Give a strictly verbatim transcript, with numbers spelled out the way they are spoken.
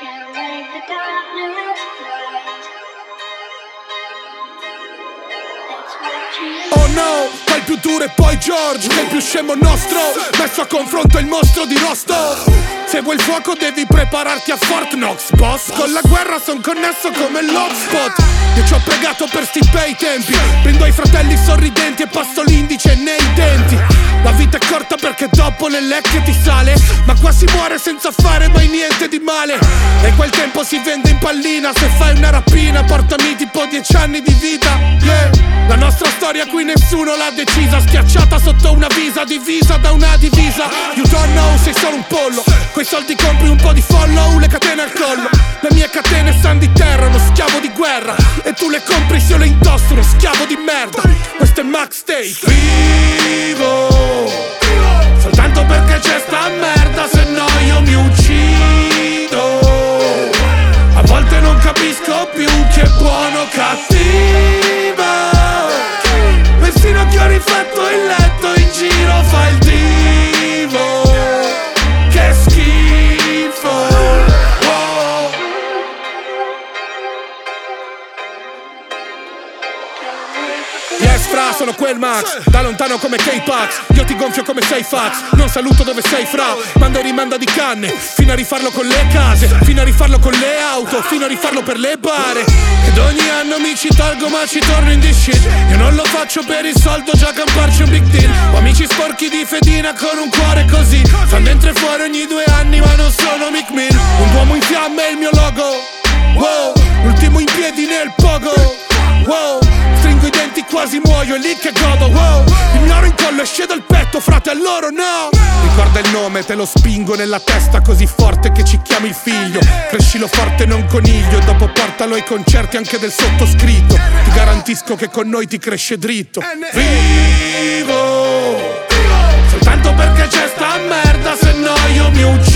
Oh no, fa il più duro e poi George, che è il più scemo nostro, messo a confronto il mostro di Rostov. Se vuoi il fuoco devi prepararti a Fort Knox, boss. Con la guerra son connesso come l'hotspot. Io ci ho pregato per sti bei tempi, prendo i fratelli sorridenti e passo l'indice nei denti. La vita è corta perché dopo le lecche ti sale, ma qua si muore senza fare mai niente di male. E quel tempo si vende in pallina, se fai una rapina portami tipo dieci anni di vita, yeah. La nostra storia qui nessuno l'ha decisa, schiacciata sotto una visa, divisa da una divisa. You don't know, sei solo un pollo, coi soldi compri un po' di follow, le catene al collo. Le mie catene san di terra, uno schiavo di guerra, e tu le compri se io le indosso, uno schiavo di merda. Questo è Max Stay. Vivo soltanto perché c'è sta merda, se no io mi uccido. A volte non capisco più che buono o cattivo. Persino che ho rifatto il letto in giro fa il divo. Che schifo, oh. Yes fra, sono quel Max, da lontano come K-Pax. Io ti gonfio come sei fax, non saluto dove sei fra. Mando e rimanda di canne, fino a rifarlo con le case, fino a rifarlo con le auto, fino a rifarlo per le bare. Ed ogni anno mi ci tolgo ma ci torno in this shit. Io non lo faccio per il soldo, già camparci un big deal. Ho amici sporchi di fedina con un cuore così, fan dentro e fuori ogni due anni ma non sono Mick Mill. Un uomo in fiamme è il mio logo, wow. L'ultimo in piedi nel pogo, wow. Stringo i denti quasi muoio, è lì che godo, wow. Il mio oro in collo esce dal petto, frate, a loro no. Ricorda il nome, te lo spingo nella testa così forte che ci chiami il figlio. Crescilo forte non coniglio, e dopo portalo ai concerti anche del sottoscritto. Ti garantisco che con noi ti cresce dritto. Vivo soltanto perché c'è sta merda, se no io mi uccido.